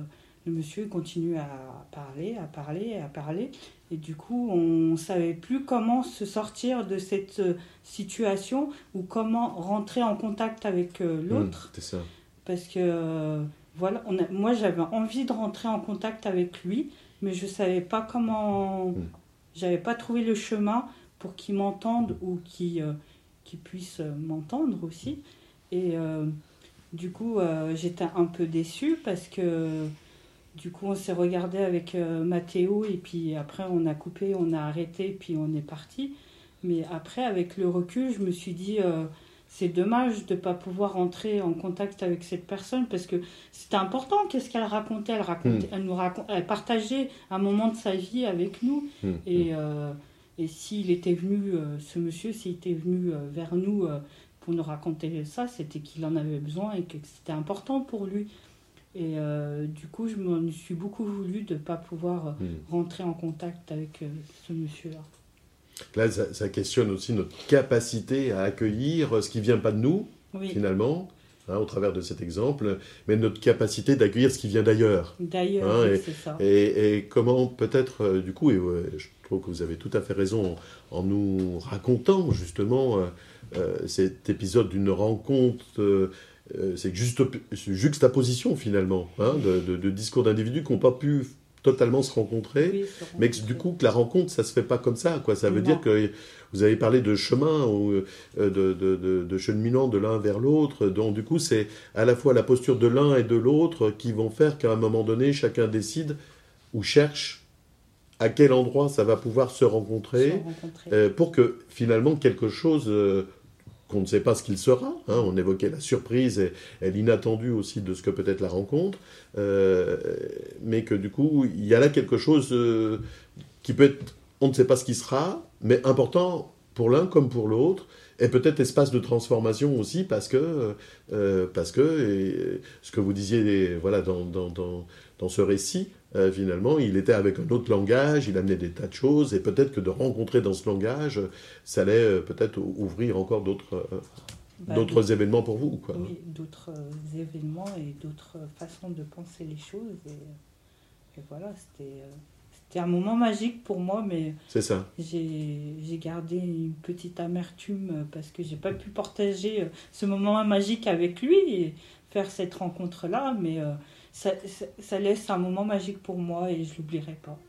[SPEAKER 4] le monsieur continue à parler, à parler, à parler. Et du coup, on ne savait plus comment se sortir de cette situation ou comment rentrer en contact avec l'autre.
[SPEAKER 1] Mmh, c'est ça.
[SPEAKER 4] Parce que, euh, voilà, on a, moi, j'avais envie de rentrer en contact avec lui, mais je ne savais pas comment... Mmh. Je n'avais pas trouvé le chemin pour qu'il m'entende ou qu'il, euh, qu'il puisse m'entendre aussi. Et euh, du coup, euh, j'étais un peu déçue parce que... Du coup, on s'est regardé avec euh, Mathéo et puis après, on a coupé, on a arrêté, puis on est parti. Mais après, avec le recul, je me suis dit, euh, c'est dommage de ne pas pouvoir entrer en contact avec cette personne parce que c'était important. Qu'est-ce qu'elle racontait, elle, racontait, mmh. elle nous raconte, elle partageait un moment de sa vie avec nous. Mmh. Et, euh, et s'il était venu, euh, ce monsieur, s'il était venu euh, vers nous euh, pour nous raconter ça, c'était qu'il en avait besoin et que c'était important pour lui. Et euh, du coup, je me suis beaucoup voulu de ne pas pouvoir mmh. rentrer en contact avec euh, ce monsieur-là.
[SPEAKER 1] Là, ça, ça questionne aussi notre capacité à accueillir ce qui ne vient pas de nous, oui. finalement, hein, au travers de cet exemple, mais notre capacité d'accueillir ce qui vient d'ailleurs.
[SPEAKER 4] D'ailleurs,
[SPEAKER 1] hein,
[SPEAKER 4] oui,
[SPEAKER 1] et,
[SPEAKER 4] c'est ça.
[SPEAKER 1] Et, et comment peut-être, euh, du coup, et ouais, je trouve que vous avez tout à fait raison en, en nous racontant justement euh, euh, cet épisode d'une rencontre... Euh, Euh, c'est juste juxtaposition finalement hein, de, de, de discours d'individus qui n'ont pas pu totalement se rencontrer, oui, se mais que, du coup que la rencontre ça se fait pas comme ça quoi. Ça veut non. dire que vous avez parlé de chemin ou euh, de, de, de, de cheminement de l'un vers l'autre, donc du coup c'est à la fois la posture de l'un et de l'autre qui vont faire qu'à un moment donné chacun décide ou cherche à quel endroit ça va pouvoir se rencontrer, se rencontrer. Euh, pour que finalement quelque chose euh, qu'on ne sait pas ce qu'il sera. Hein, on évoquait la surprise et, et l'inattendu aussi de ce que peut être la rencontre. Euh, mais que du coup, il y a là quelque chose euh, qui peut être... On ne sait pas ce qui sera, mais important pour l'un comme pour l'autre. Et peut-être espace de transformation aussi, parce que, euh, parce que et, ce que vous disiez voilà, dans, dans, dans, dans ce récit, euh, finalement, il était avec un autre langage, il amenait des tas de choses, et peut-être que de rencontrer dans ce langage, ça allait euh, peut-être ouvrir encore d'autres, euh, bah, d'autres, d'autres événements pour vous. Quoi.
[SPEAKER 4] Oui, d'autres euh, événements et d'autres façons de penser les choses. Et, et voilà, c'était... Euh... C'était un moment magique pour moi, mais
[SPEAKER 1] c'est ça.
[SPEAKER 4] J'ai, j'ai gardé une petite amertume parce que j'ai pas pu partager ce moment magique avec lui et faire cette rencontre-là, mais euh, ça, ça, ça laisse un moment magique pour moi et je l'oublierai pas.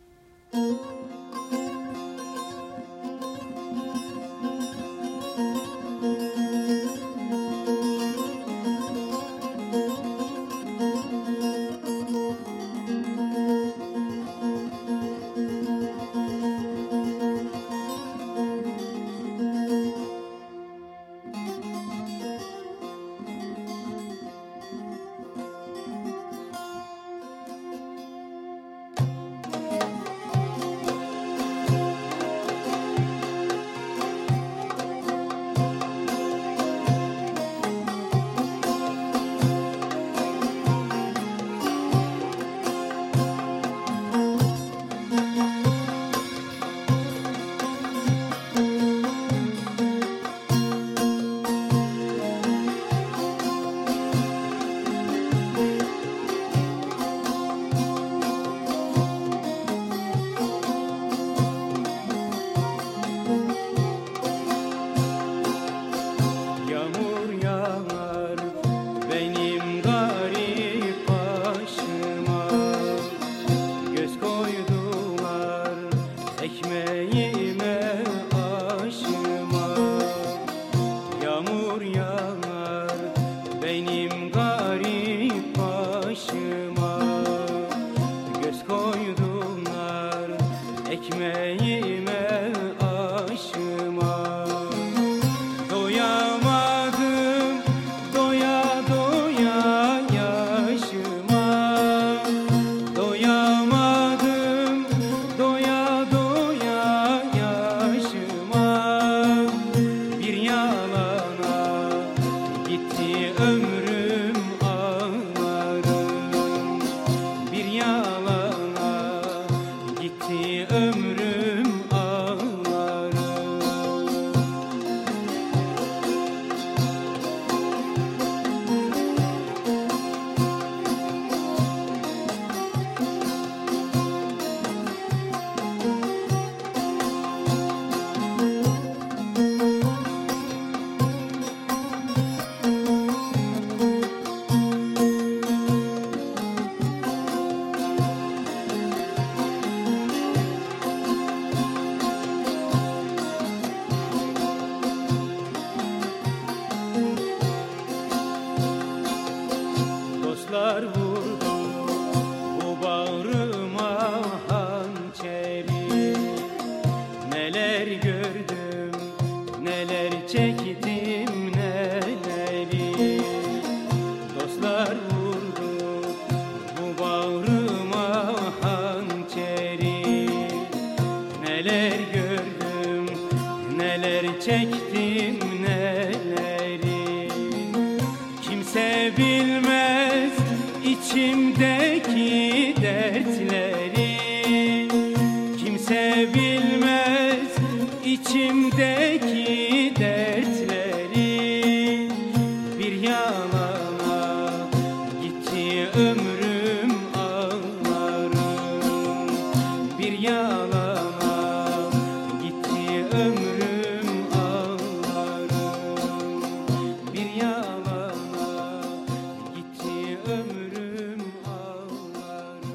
[SPEAKER 6] Ömrüm ağlar gördüm, neler çektim neleri. Kimse bilmez içimdeki dertleri. Kimse bilmez içimdeki dertleri. Bir yalana gitti ömrüm ağlarım. Bir yalana gitti ömrüm ağlarım. Bir yalana gitti ömrüm ağlarım.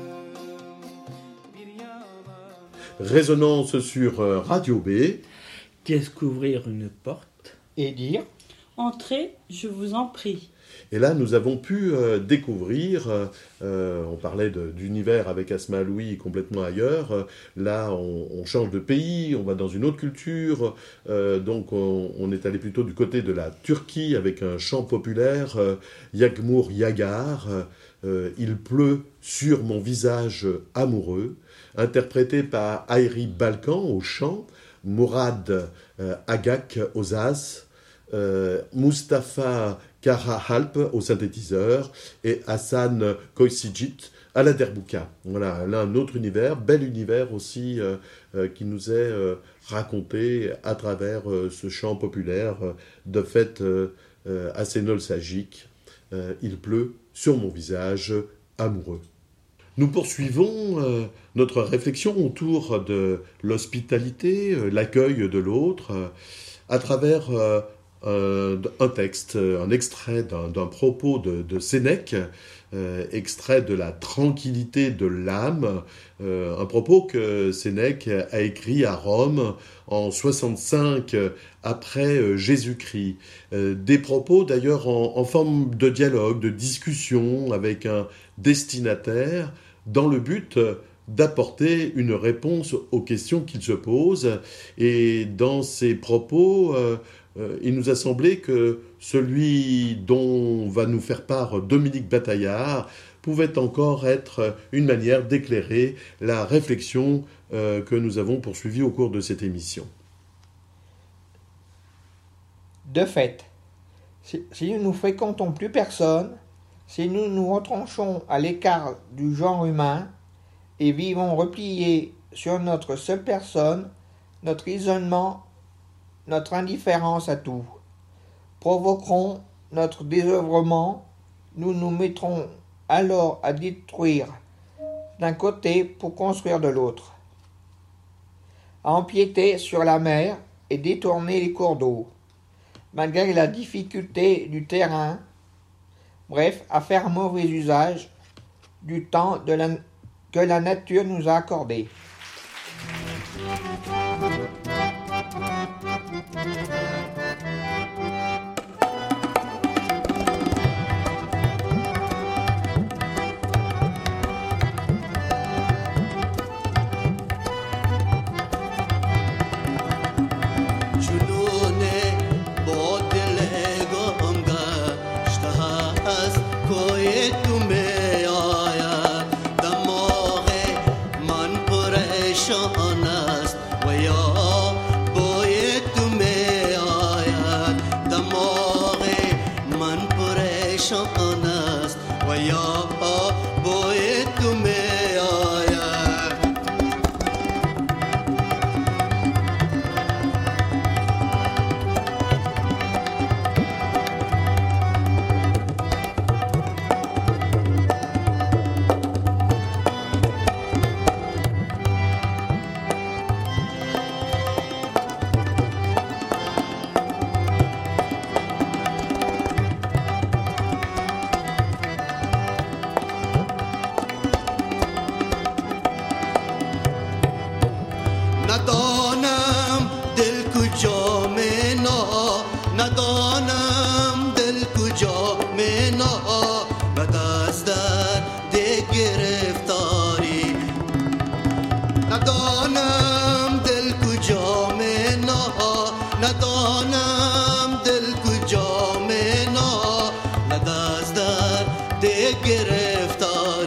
[SPEAKER 6] Bir yalana.
[SPEAKER 1] Résonance sur euh, Radio B.
[SPEAKER 2] Qu'est-ce qu'ouvrir une porte?
[SPEAKER 3] Et dire
[SPEAKER 4] Entrez, je vous en prie.
[SPEAKER 1] Et là, nous avons pu euh, découvrir, euh, euh, on parlait de- d'univers avec Asma Louis complètement ailleurs, euh, là on, on change de pays, on va dans une autre culture, euh, donc on, on est allé plutôt du côté de la Turquie avec un chant populaire, euh, Yagmur Yagar, euh, Il pleut sur mon visage amoureux, interprété par Ayri Balkan au chant, Mourad euh, Agak au zaz, euh, Mustapha Karahalp au synthétiseur et Hassan Koysidjit à la derbouka. Voilà, là un autre univers, bel univers aussi euh, euh, qui nous est euh, raconté à travers euh, ce chant populaire euh, de fait euh, euh, assez nostalgique. Euh, Il pleut sur mon visage amoureux. Nous poursuivons euh, notre réflexion autour de l'hospitalité, euh, l'accueil de l'autre, euh, à travers euh, un, un texte, un extrait d'un, d'un propos de, de Sénèque, euh, extrait de la tranquillité de l'âme, euh, un propos que Sénèque a écrit à Rome en soixante-cinq après euh, Jésus-Christ. Euh, des propos d'ailleurs en, en forme de dialogue, de discussion avec un destinataire, dans le but d'apporter une réponse aux questions qu'il se pose. Et dans ces propos, euh, euh, il nous a semblé que celui dont va nous faire part Dominique Bataillard pouvait encore être une manière d'éclairer la réflexion euh, que nous avons poursuivie au cours de cette émission.
[SPEAKER 3] de fait, si, si nous ne fréquentons plus personne, si nous nous retranchons à l'écart du genre humain et vivons repliés sur notre seule personne, notre isolement, notre indifférence à tout, provoqueront notre désœuvrement, nous nous mettrons alors à détruire d'un côté pour construire de l'autre, à empiéter sur la mer et détourner les cours d'eau, malgré la difficulté du terrain, bref, à faire mauvais usage du temps de la, que la nature nous a accordé.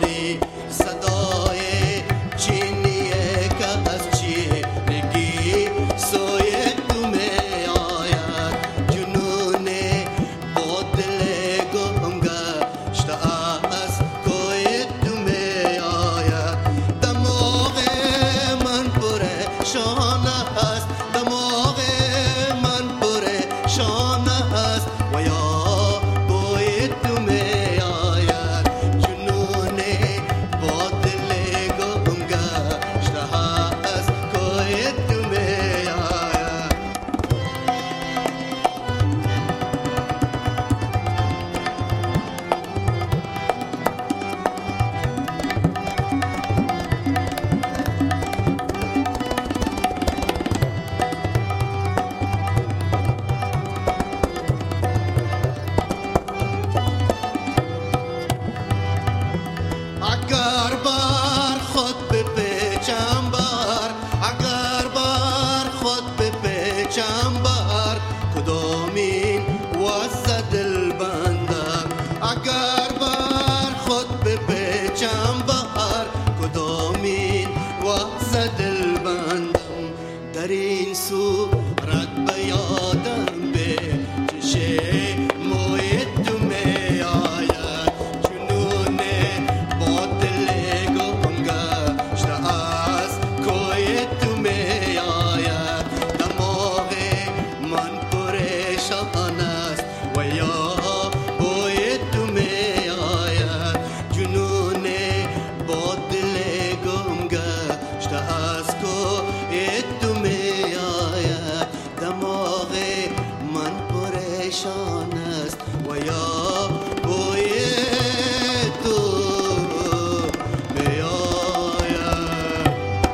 [SPEAKER 7] صدای چینیه که از چینگی پریشان است دماغ من پریشان است و یا بوی تو می آید جنون با دل گم گشته است کوی تو می آید اگر بر خود بپیچم بر اگر بر خود بپیچم بر کدامین واسه دل بندم اگر بر خود بپیچم بر کدامین واسه دل بندم در این صورت به یادم به چشموی تو می آید جنون با دل گم گشته است کوی تو می آید دماغ من پریشان است و یا بوی تو می آید جنون با دل گم گشته است کوی تو می آید دماغ من پریشان است و یا بوی تو می آید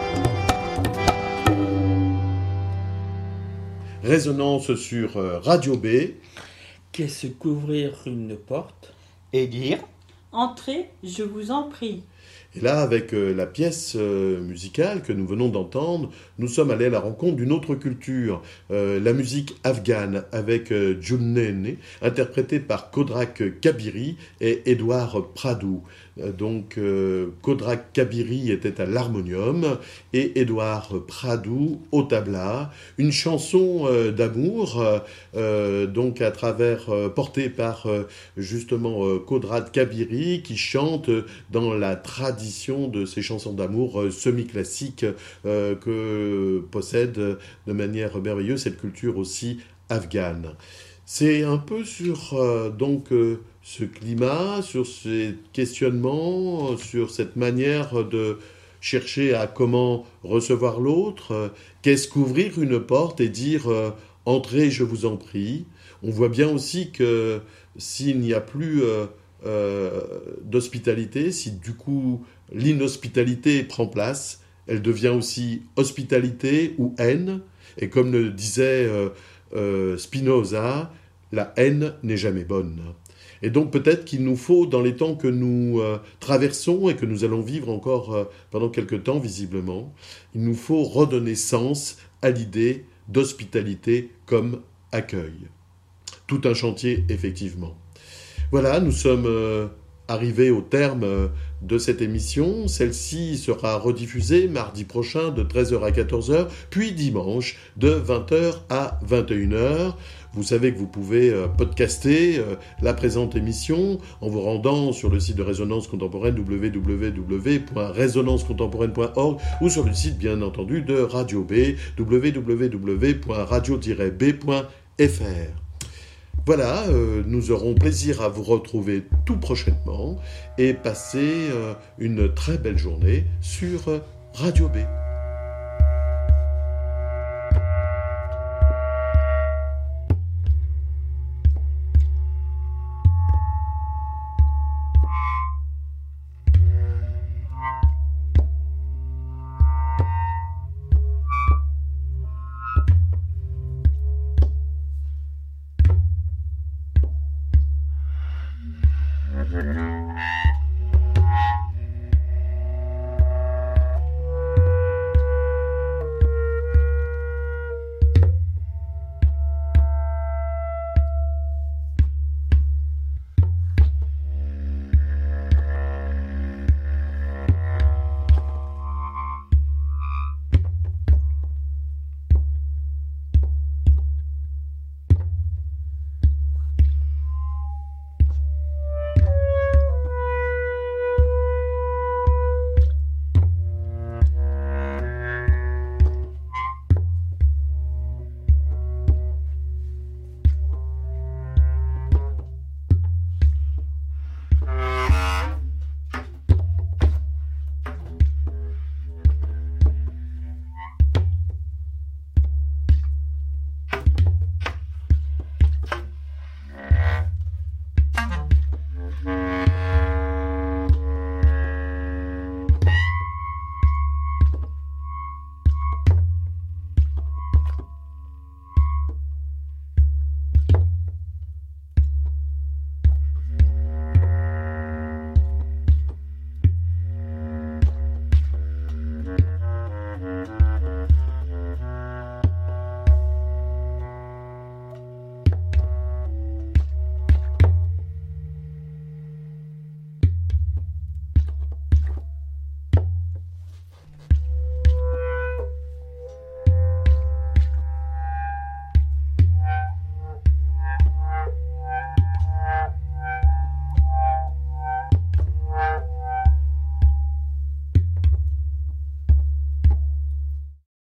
[SPEAKER 1] Résonance sur euh, Radio B.
[SPEAKER 2] Qu'est-ce qu'ouvrir une porte?
[SPEAKER 3] Et dire
[SPEAKER 4] Entrez, je vous en prie.
[SPEAKER 1] Et là, avec euh, la pièce euh, musicale que nous venons d'entendre, nous sommes allés à la rencontre d'une autre culture, euh, la musique afghane, avec euh, Junnene, interprétée par Kodrak Kabiri et Édouard Pradou. Euh, donc, euh, Kodrak Kabiri était à l'harmonium et Édouard Pradou au tabla. Une chanson euh, d'amour, euh, euh, donc à travers, euh, portée par euh, justement euh, Kodrak Kabiri, qui chante dans la tradition de ces chansons d'amour euh, semi-classiques euh, que possède de manière merveilleuse cette culture aussi afghane. C'est un peu sur euh, donc euh, ce climat, sur ces questionnements, sur cette manière de chercher à comment recevoir l'autre, euh, qu'est-ce qu'ouvrir une porte et dire euh, « Entrez, je vous en prie ». On voit bien aussi que s'il n'y a plus euh, euh, d'hospitalité, si du coup l'inhospitalité prend place, elle devient aussi hospitalité ou haine. Et comme le disait euh, euh, Spinoza, la haine n'est jamais bonne. Et donc peut-être qu'il nous faut, dans les temps que nous euh, traversons et que nous allons vivre encore euh, pendant quelque temps visiblement, il nous faut redonner sens à l'idée d'hospitalité comme accueil. Tout un chantier, effectivement. Voilà, nous sommes euh, arrivés au terme euh, de cette émission. Celle-ci sera rediffusée mardi prochain de treize heures à quatorze heures, puis dimanche de vingt heures à vingt et une heures. Vous savez que vous pouvez euh, podcaster euh, la présente émission en vous rendant sur le site de Résonance Contemporaine w w w point résonance contemporaine point org ou sur le site bien entendu de Radio B w w w point radio tiret b point f r. Voilà, euh, nous aurons plaisir à vous retrouver tout prochainement et passer euh, une très belle journée sur euh, Radio B.